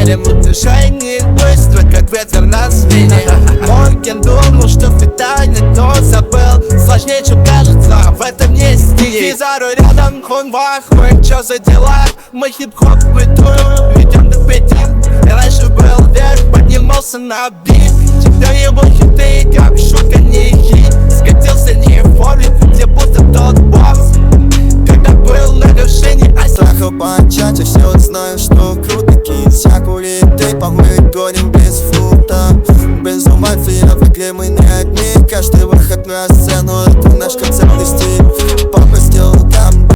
Верим в движение быстро, как ветер на свине. Мой ген думал, что фатально, но забыл. Сложнее, чем кажется, в этом есть стихи. Зару рядом, он в ахуе, чё за дела? Мы хип-хоп бытуем, ведем до 5. Я раньше был вверх, поднимался на бит. Теперь его хиты, как шутка не хит. Скатился не в форме, где будто тот босс, когда был на вершине. Страха почать, я все знаю, что круто. Кися курит, помыть гоним без фута. Без ума финов в игре мы не одни. Каждый выход на сцену — это наш концертный стиль. Папа сделал там